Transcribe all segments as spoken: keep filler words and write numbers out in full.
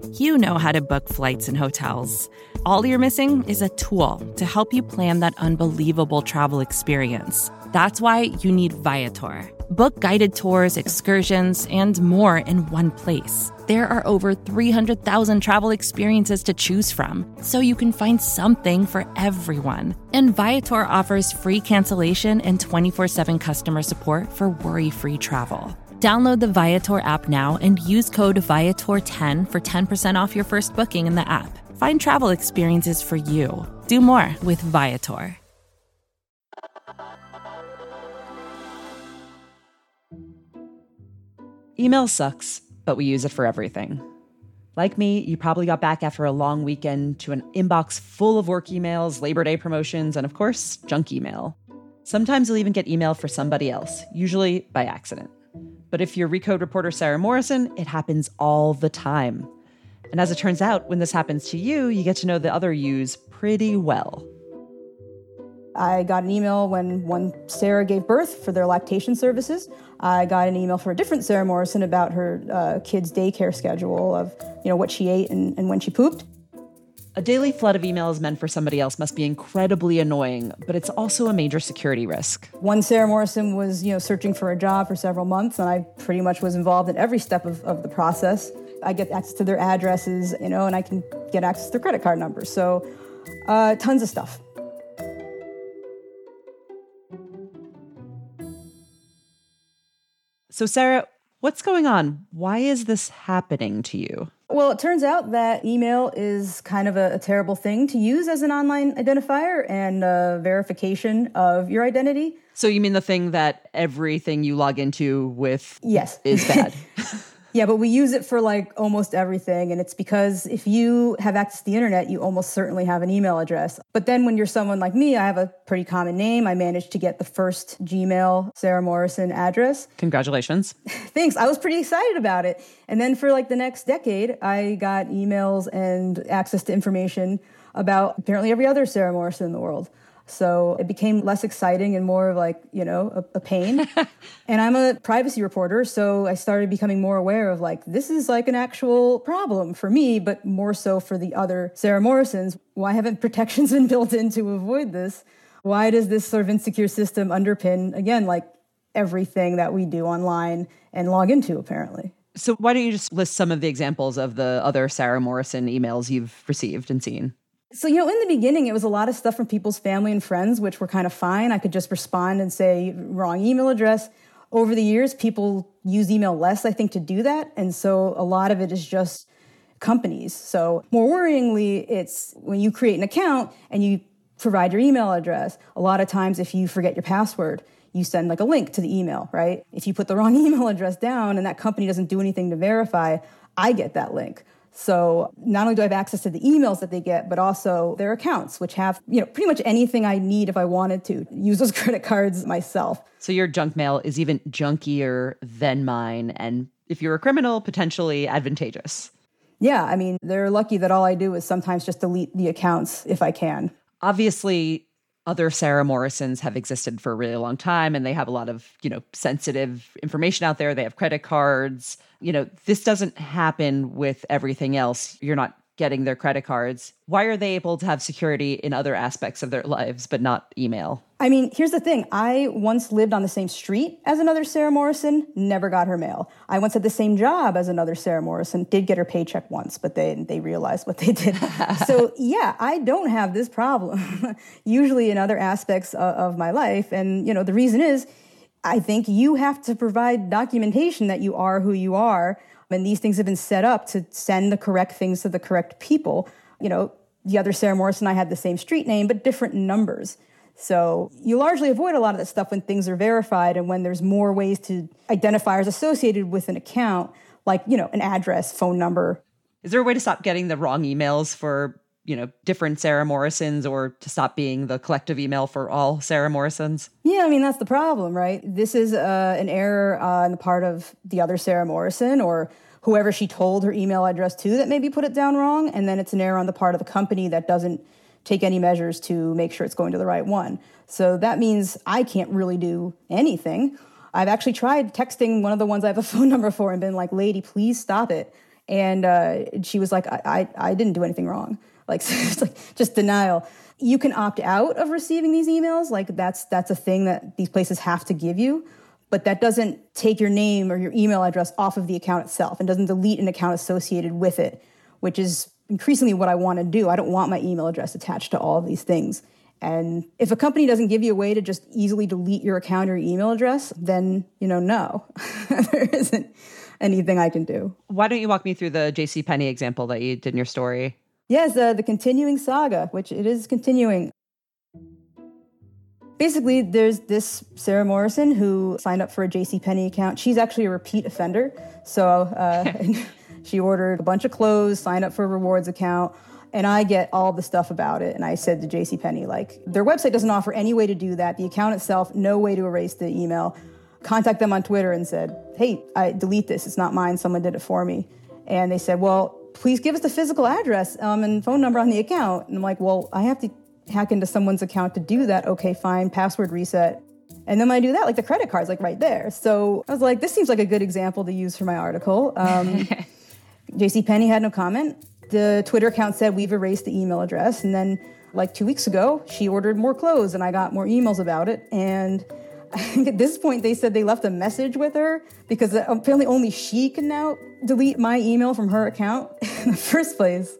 You know how to book flights and hotels. All you're missing is a tool to help you plan that unbelievable travel experience. That's why you need Viator. Book guided tours, excursions, and more in one place. There are over three hundred thousand travel experiences to choose from, so you can find something for everyone. And Viator offers free cancellation and twenty-four seven customer support for worry-free travel. Download the Viator app now and use code Viator ten for ten percent off your first booking in the app. Find travel experiences for you. Do more with Viator. Email sucks, but we use it for everything. Like me, you probably got back after a long weekend to an inbox full of work emails, Labor Day promotions, and of course, junk email. Sometimes you'll even get email for somebody else, usually by accident. But if you're Recode reporter Sarah Morrison, it happens all the time. And as it turns out, when this happens to you, you get to know the other yous pretty well. I got an email when one Sarah gave birth for their lactation services. I got an email for a different Sarah Morrison about her uh, kids' daycare schedule of, you know, what she ate and, and when she pooped. A daily flood of emails meant for somebody else must be incredibly annoying, but it's also a major security risk. One Sarah Morrison was, you know, searching for a job for several months, and I pretty much was involved in every step of, of the process. I get access to their addresses, you know, and I can get access to their credit card numbers. So uh, tons of stuff. So Sarah, what's going on? Why is this happening to you? Well, it turns out that email is kind of a, a terrible thing to use as an online identifier and uh, verification of your identity. So you mean the thing that everything you log into with yes. is bad? Yeah, but we use it for like almost everything. And it's because if you have access to the internet, you almost certainly have an email address. But then when you're someone like me, I have a pretty common name. I managed to get the first Gmail Sarah Morrison address. Congratulations. Thanks. I was pretty excited about it. And then for like the next decade, I got emails and access to information about apparently every other Sarah Morrison in the world. So it became less exciting and more of like, you know, a, a pain. And I'm a privacy reporter, so I started becoming more aware of like, this is like an actual problem for me, but more so for the other Sarah Morrisons. Why haven't protections been built in to avoid this? Why does this sort of insecure system underpin, again, like everything that we do online and log into, apparently? So why don't you just list some of the examples of the other Sarah Morrison emails you've received and seen? So, you know, in the beginning, it was a lot of stuff from people's family and friends, which were kind of fine. I could just respond and say, wrong email address. Over the years, people use email less, I think, to do that. And so a lot of it is just companies. So more worryingly, it's when you create an account and you provide your email address, a lot of times if you forget your password, you send like a link to the email, right? If you put the wrong email address down and that company doesn't do anything to verify, I get that link. So not only do I have access to the emails that they get, but also their accounts, which have, you know, pretty much anything I need if I wanted to use those credit cards myself. So your junk mail is even junkier than mine. And if you're a criminal, potentially advantageous. Yeah, I mean, they're lucky that all I do is sometimes just delete the accounts if I can. Obviously, other Sarah Morrisons have existed for a really long time, and they have a lot of, you know, sensitive information out there. They have credit cards. You know, this doesn't happen with everything else. You're not getting their credit cards. Why are they able to have security in other aspects of their lives, but not email? I mean, here's the thing. I once lived on the same street as another Sarah Morrison, never got her mail. I once had the same job as another Sarah Morrison, did get her paycheck once, but they they realized what they did. So yeah, I don't have this problem, usually in other aspects of, of my life. And, you know, the reason is, I think you have to provide documentation that you are who you are. And these things have been set up to send the correct things to the correct people. You know, the other Sarah Morrison and I had the same street name, but different numbers. So you largely avoid a lot of that stuff when things are verified and when there's more ways to identifiers associated with an account, like, you know, an address, phone number. Is there a way to stop getting the wrong emails for, you know, different Sarah Morrisons, or to stop being the collective email for all Sarah Morrisons? Yeah, I mean, that's the problem, right? This is uh, an error uh, on the part of the other Sarah Morrison or whoever she told her email address to that maybe put it down wrong. And then it's an error on the part of the company that doesn't take any measures to make sure it's going to the right one. So that means I can't really do anything. I've actually tried texting one of the ones I have a phone number for and been like, lady, please stop it. And uh, she was like, I, I, I didn't do anything wrong. Like, it's like just denial. You can opt out of receiving these emails. Like that's that's a thing that these places have to give you. But that doesn't take your name or your email address off of the account itself and doesn't delete an account associated with it, which is increasingly what I want to do. I don't want my email address attached to all of these things. And if a company doesn't give you a way to just easily delete your account or your email address, then, you know, no, there isn't anything I can do. Why don't you walk me through the JCPenney example that you did in your story? Yes, uh, the continuing saga, which it is continuing. Basically, there's this Sarah Morrison who signed up for a JCPenney account. She's actually a repeat offender. So uh, she ordered a bunch of clothes, signed up for a rewards account, and I get all the stuff about it. And I said to JCPenney, like, their website doesn't offer any way to do that. The account itself, no way to erase the email. Contact them on Twitter and said, hey, I delete this. It's not mine. Someone did it for me. And they said, well, please give us the physical address um, and phone number on the account. And I'm like, well, I have to hack into someone's account to do that. Okay, fine, password reset. And then when I do that, like the credit card's like right there. So I was like, this seems like a good example to use for my article. Um, JCPenney had no comment. The Twitter account said we've erased the email address. And then like two weeks ago, she ordered more clothes and I got more emails about it. And I think at this point, they said they left a message with her because apparently only she can now delete my email from her account in the first place.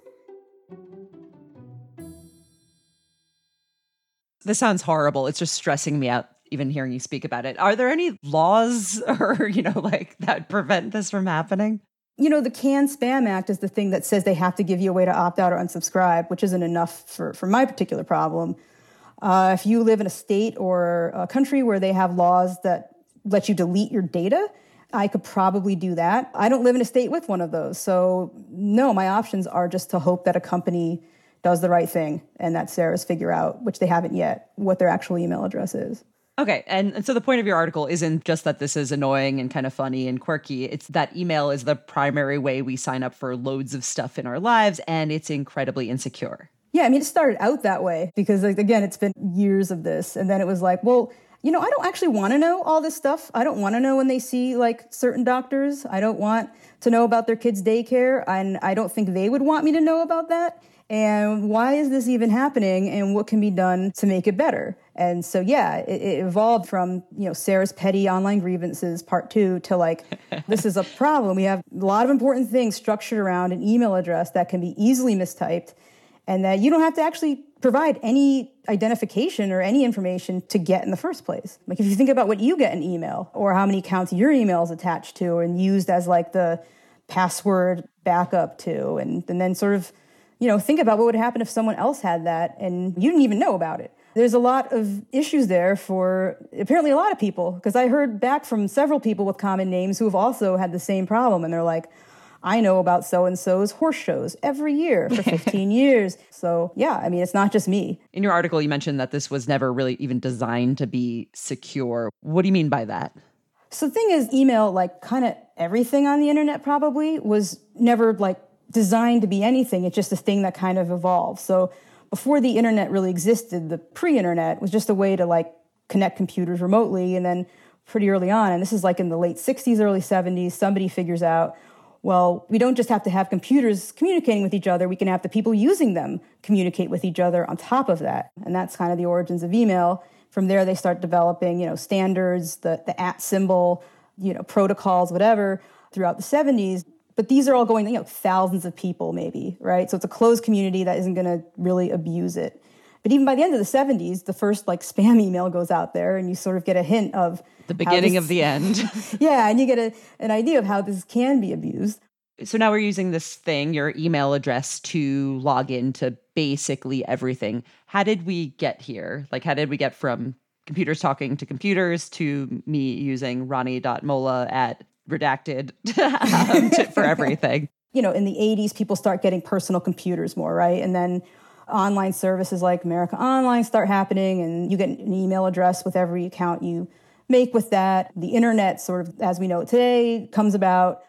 This sounds horrible. It's just stressing me out even hearing you speak about it. Are there any laws or, you know, like that prevent this from happening? You know, the CAN Spam Act is the thing that says they have to give you a way to opt out or unsubscribe, which isn't enough for, for my particular problem. Uh, if you live in a state or a country where they have laws that let you delete your data, I could probably do that. I don't live in a state with one of those. So no, my options are just to hope that a company does the right thing and that Sarah's figure out, which they haven't yet, what their actual email address is. Okay. And, and so the point of your article isn't just that this is annoying and kind of funny and quirky. It's that email is the primary way we sign up for loads of stuff in our lives, and it's incredibly insecure. Yeah, I mean, it started out that way because, like, again, it's been years of this. And then it was like, well, you know, I don't actually want to know all this stuff. I don't want to know when they see, like, certain doctors. I don't want to know about their kids' daycare. And I don't think they would want me to know about that. And why is this even happening? And what can be done to make it better? And so, yeah, it, it evolved from, you know, Sarah's petty online grievances, part two, to like, this is a problem. We have a lot of important things structured around an email address that can be easily mistyped and that you don't have to actually provide any identification or any information to get in the first place. Like if you think about what you get in email or how many accounts your email is attached to and used as like the password backup to, and, and then sort of, you know, think about what would happen if someone else had that and you didn't even know about it. There's a lot of issues there for apparently a lot of people, because I heard back from several people with common names who have also had the same problem. And they're like, I know about so-and-so's horse shows every year for fifteen years. So, yeah, I mean, it's not just me. In your article, you mentioned that this was never really even designed to be secure. What do you mean by that? So the thing is, email, like kind of everything on the internet probably, was never like designed to be anything. It's just a thing that kind of evolved. So before the internet really existed, the pre-internet was just a way to like connect computers remotely. And then pretty early on, and this is like in the late sixties, early seventies, somebody figures out, well, we don't just have to have computers communicating with each other. We can have the people using them communicate with each other on top of that. And that's kind of the origins of email. From there, they start developing, you know, standards, the, the at symbol, you know, protocols, whatever, throughout the seventies. But these are all going to, you know, thousands of people maybe, right? So it's a closed community that isn't going to really abuse it. But even by the end of the seventies, the first like spam email goes out there and you sort of get a hint of the beginning this, of the end. Yeah, and you get a, an idea of how this can be abused. So now we're using this thing, your email address, to log into basically everything. How did we get here? Like, how did we get from computers talking to computers to me using Ronnie.mola at redacted um, to, for everything? You know, in the eighties, people start getting personal computers more, right? And then online services like America Online start happening, and you get an email address with every account you make with that. The internet, sort of as we know it today, comes about.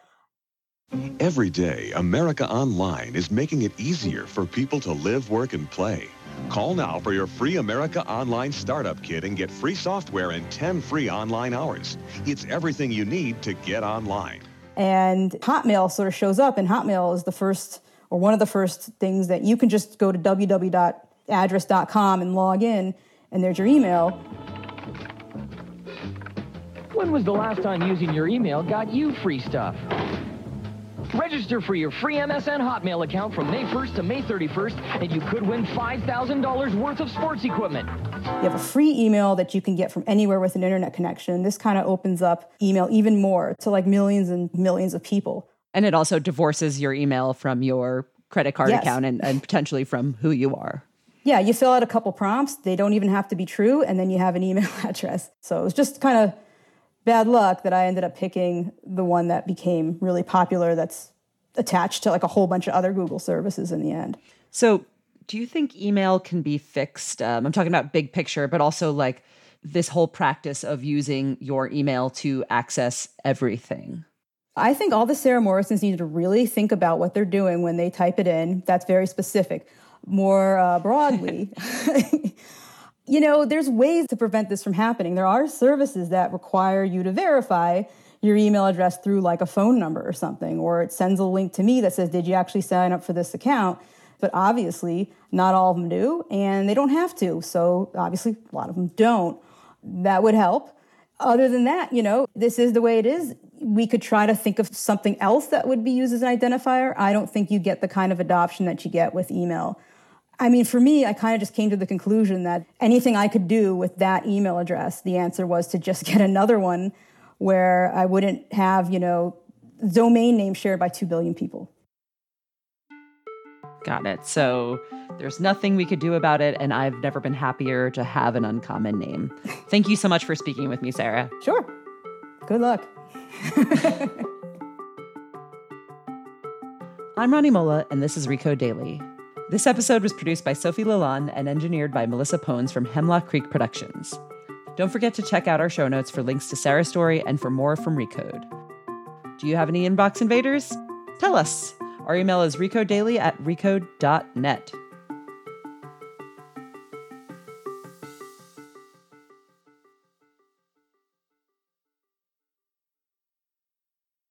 Every day, America Online is making it easier for people to live, work, and play. Call now for your free America Online Startup Kit and get free software and ten free online hours. It's everything you need to get online. And Hotmail sort of shows up, and Hotmail is the first, or one of the first things that you can just go to w w w dot address dot com and log in, and there's your email. When was the last time using your email got you free stuff? Register for your free M S N Hotmail account from May first to May thirty-first, and you could win five thousand dollars worth of sports equipment. You have a free email that you can get from anywhere with an internet connection. This kind of opens up email even more to like millions and millions of people. And it also divorces your email from your credit card Yes. account and, and potentially from who you are. Yeah, you fill out a couple prompts. They don't even have to be true. And then you have an email address. So it was just kind of bad luck that I ended up picking the one that became really popular that's attached to like a whole bunch of other Google services in the end. So do you think email can be fixed? Um, I'm talking about big picture, but also like this whole practice of using your email to access everything. I think all the Sarah Morrisons need to really think about what they're doing when they type it in. That's very specific. More uh, broadly, you know, there's ways to prevent this from happening. There are services that require you to verify your email address through like a phone number or something, or it sends a link to me that says, did you actually sign up for this account? But obviously, not all of them do, and they don't have to. So obviously, a lot of them don't. That would help. Other than that, you know, this is the way it is. We could try to think of something else that would be used as an identifier. I don't think you get the kind of adoption that you get with email. I mean, for me, I kind of just came to the conclusion that anything I could do with that email address, the answer was to just get another one where I wouldn't have, you know, domain name shared by two billion people. Got it. So there's nothing we could do about it, and I've never been happier to have an uncommon name. Thank you so much for speaking with me, Sarah. Sure. Good luck. I'm Ronnie Mola, and this is Recode Daily. This episode was produced by Sophie Lalonde and engineered by Melissa Pones from Hemlock Creek Productions. Don't forget to check out our show notes for links to Sarah's story and for more from Recode. Do you have any inbox invaders? Tell us. Our email is recodedaily at recode dot net.